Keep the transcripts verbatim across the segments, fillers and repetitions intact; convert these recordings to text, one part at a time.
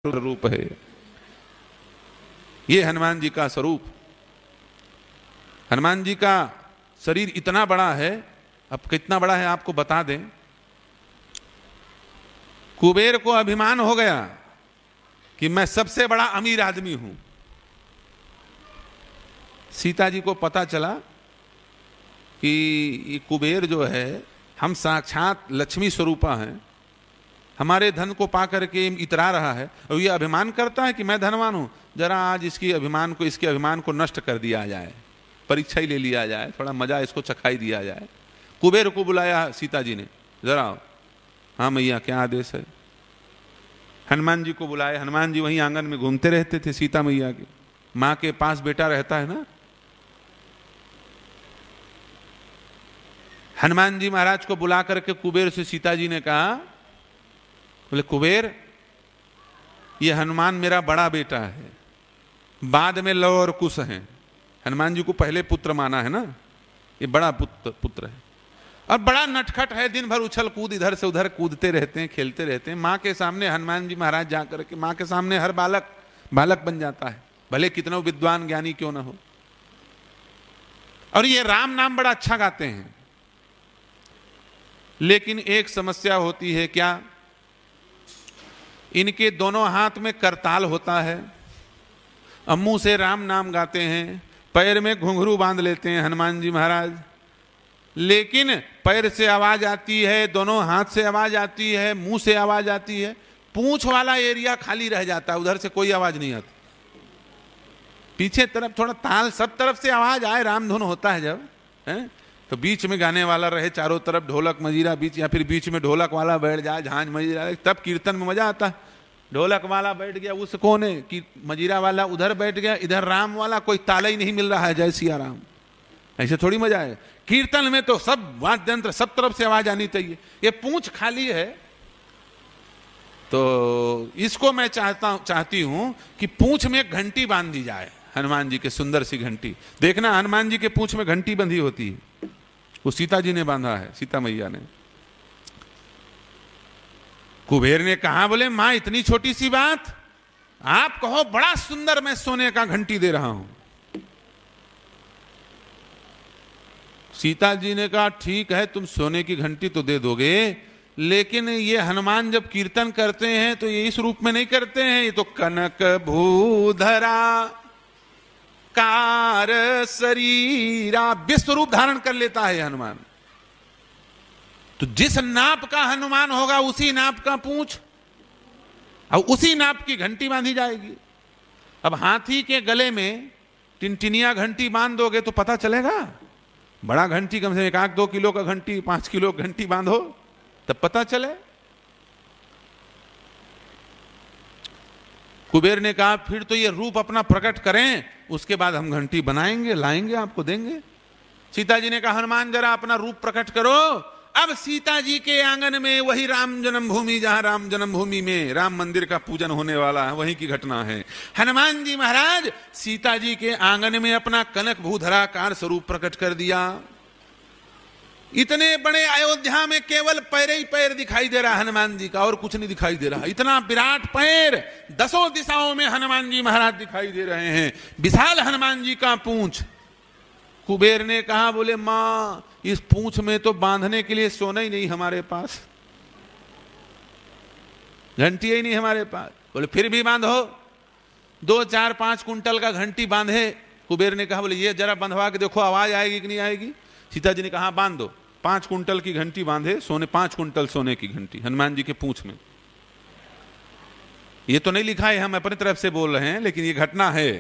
रूप है। ये हनुमान जी का स्वरूप। हनुमान जी का शरीर इतना बड़ा है, अब कितना बड़ा है आपको बता दें। कुबेर को अभिमान हो गया कि मैं सबसे बड़ा अमीर आदमी हूं। सीता जी को पता चला कि ये कुबेर जो है हम साक्षात लक्ष्मी स्वरूपा हैं, हमारे धन को पा करके इतरा रहा है और ये अभिमान करता है कि मैं धनवान हूं। जरा आज इसकी अभिमान को इसके अभिमान को नष्ट कर दिया जाए, परीक्षा ही ले लिया जाए, थोड़ा मजा इसको चखाई दिया जाए। कुबेर को बुलाया सीता जी ने, जरा हाँ मैया क्या आदेश है। हनुमान जी को बुलाए। हनुमान जी वहीं आंगन में घूमते रहते थे। सीता मैया के माँ के पास बेटा रहता है ना। हनुमान जी महाराज को बुला करके कुबेर से सीता जी ने कहा, बोले कुबेर ये हनुमान मेरा बड़ा बेटा है, बाद में लव और कुश हैं। हनुमान जी को पहले पुत्र माना है ना, ये बड़ा पुत्र पुत्र है और बड़ा नटखट है, दिन भर उछल कूद इधर से उधर कूदते रहते हैं, खेलते रहते हैं। माँ के सामने हनुमान जी महाराज जाकर के माँ के सामने हर बालक बालक बन जाता है, भले कितना विद्वान ज्ञानी क्यों ना हो। और ये राम नाम बड़ा अच्छा गाते हैं, लेकिन एक समस्या होती है क्या, इनके दोनों हाथ में करताल होता है। मुंह से राम नाम गाते हैं, पैर में घुंघरू बांध लेते हैं हनुमान जी महाराज, लेकिन पैर से आवाज आती है, दोनों हाथ से आवाज आती है, मुंह से आवाज आती है, पूंछ वाला एरिया खाली रह जाता है, उधर से कोई आवाज नहीं आती। पीछे तरफ थोड़ा ताल, सब तरफ से आवाज आए, रामधुन होता है जब है तो बीच में गाने वाला रहे, चारों तरफ ढोलक मजीरा बीच, या फिर बीच में ढोलक वाला बैठ जाए, झांझ मजीरा, तब कीर्तन में मजा आता है। ढोलक वाला बैठ गया उस कोने की, मजीरा वाला उधर बैठ गया, इधर राम वाला, कोई ताला ही नहीं मिल रहा है, जय सिया राम। ऐसे थोड़ी मजा है। कीर्तन में तो सब वाद्य यंत्र सब तरफ से आवाज आनी चाहिए। ये पूंछ खाली है, तो इसको मैं चाहता चाहती हूं कि पूंछ में एक घंटी बांध दी जाए, हनुमान जी के सुंदर सी घंटी। देखना हनुमान जी के पूंछ में घंटी बंधी होती है, वो सीता जी ने बांधा है, सीता मैया ने। कुबेर ने कहा, बोले मां इतनी छोटी सी बात, आप कहो बड़ा सुंदर मैं सोने का घंटी दे रहा हूं। सीता जी ने कहा ठीक है तुम सोने की घंटी तो दे दोगे, लेकिन ये हनुमान जब कीर्तन करते हैं तो ये इस रूप में नहीं करते हैं, ये तो कनक भूधरा कार शरीरा विश्व रूप धारण कर लेता है हनुमान। तो जिस नाप का हनुमान होगा उसी नाप का पूंछ और उसी नाप की घंटी बांधी जाएगी। अब हाथी के गले में टिनटिनिया घंटी बांध दोगे तो पता चलेगा। बड़ा घंटी कम से कम एक आध दो किलो का घंटी, पांच किलो का घंटी बांधो तब पता चले। कुबेर ने कहा फिर तो ये रूप अपना प्रकट करें, उसके बाद हम घंटी बनाएंगे, लाएंगे, आपको देंगे। सीता जी ने कहा हनुमान जरा अपना रूप प्रकट करो। अब सीता जी के आंगन में वही राम जन्मभूमि, जहां राम जन्मभूमि में राम मंदिर का पूजन होने वाला है, वहीं की घटना है। हनुमान जी महाराज सीता जी के आंगन में अपना कनक भूधराकार स्वरूप प्रकट कर दिया। इतने बड़े अयोध्या में केवल पैर ही पैर दिखाई दे रहा हनुमान जी का, और कुछ नहीं दिखाई दे रहा। इतना विराट पैर, दसों दिशाओं में हनुमान जी महाराज दिखाई दे रहे हैं, विशाल हनुमान जी का पूंछ। कुबेर ने कहा, बोले मां इस पूंछ में तो बांधने के लिए सोना ही नहीं हमारे पास, घंटी ही नहीं हमारे पास। बोले फिर भी बांधो। दो चार पांच कुंटल का घंटी बांधे। कुबेर ने कहा, बोले ये जरा बंधवा के देखो आवाज आएगी कि नहीं आएगी। सीता जी ने कहा बांध दो। पांच कुंटल की घंटी बांधे, सोने पांच कुंटल सोने की घंटी हनुमान जी के पूंछ में। ये तो नहीं लिखा है, हम अपनी तरफ से बोल रहे हैं, लेकिन ये घटना है।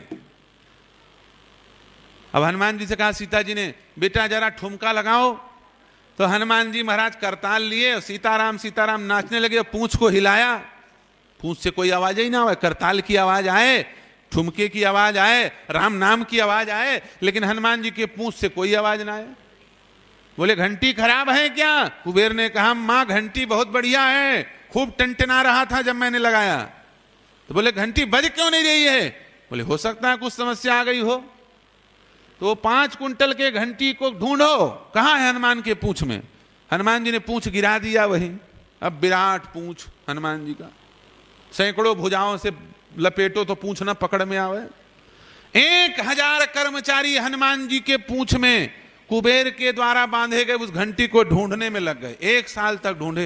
अब हनुमान जी से कहा सीता जी ने, बेटा जरा ठुमका लगाओ। तो हनुमान जी महाराज करताल लिए, सीताराम सीताराम नाचने लगे, पूंछ को हिलाया, पूंछ से कोई आवाज ही ना आए, करताल की आवाज आए, ठुमके की आवाज आए, राम नाम की आवाज आए, लेकिन हनुमान जी के पूंछ से कोई आवाज ना आए। बोले घंटी खराब है क्या। कुबेर ने कहा मां घंटी बहुत बढ़िया है, खूब टनटना रहा था जब मैंने लगाया। तो बोले घंटी बज क्यों नहीं रही है। बोले हो सकता है कुछ समस्या आ गई हो। तो पांच कुंटल के घंटी को ढूंढो, कहां है हनुमान के पूंछ में। हनुमान जी ने पूंछ गिरा दिया वहीं। अब विराट पूंछ हनुमान जी का। सैकड़ों भुजाओं से लपेटो तो पूंछ ना पकड़ में आवे। एक हजार कर्मचारी हनुमान जी के पूंछ में कुबेर के द्वारा बांधे गए उस घंटी को ढूंढने में लग गए। एक साल तक ढूंढे।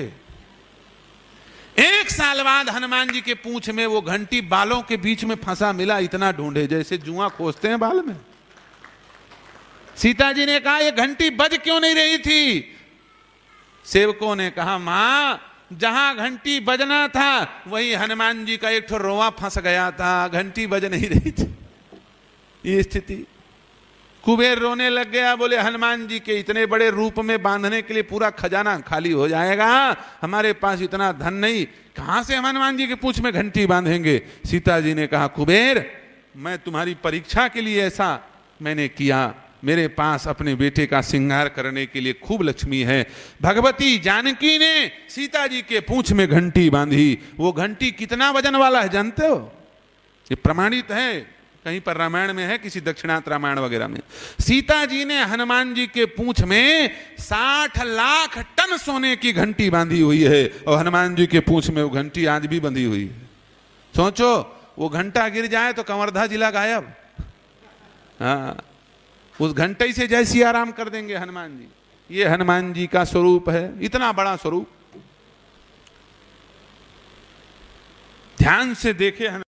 एक साल बाद हनुमान जी के पूंछ में वो घंटी बालों के बीच में फंसा मिला। इतना ढूंढे जैसे जुआ खोजते हैं बाल में। सीता जी ने कहा ये घंटी बज क्यों नहीं रही थी? सेवकों ने कहा मां, जहां घंटी बजना था वही हनुमान जी का एक ठो रोआ फंस गया था, घंटी बज नहीं रही थी। ये स्थिति। कुबेर रोने लग गया, बोले हनुमान जी के इतने बड़े रूप में बांधने के लिए पूरा खजाना खाली हो जाएगा, हमारे पास इतना धन नहीं, कहां से हम हनुमान जी के पूंछ में घंटी बांधेंगे? सीता जी ने कहा कुबेर, मैं तुम्हारी परीक्षा के लिए ऐसा मैंने किया। मेरे पास अपने बेटे का श्रृंगार करने के लिए खूब लक्ष्मी है। भगवती जानकी ने सीता जी के पूंछ में घंटी बांधी। वो घंटी कितना वजन वाला है जानते हो? ये प्रमाणित है, कहीं पर रामायण में है, किसी दक्षिणांत रामायण वगैरह में। सीता जी ने हनुमान जी के पूंछ में साठ लाख टन सोने की घंटी बांधी हुई है और हनुमान जी के पूंछ में वो घंटी आज भी बंधी हुई है। सोचो, वो घंटा गिर जाए तो कंवर्धा जिला गायब। हाँ, उस घंटे से जय सिया राम कर देंगे हनुमान जी। ये हनुमान जी का स्वरूप है, इतना बड़ा स्वरूप। ध्यान से देखे।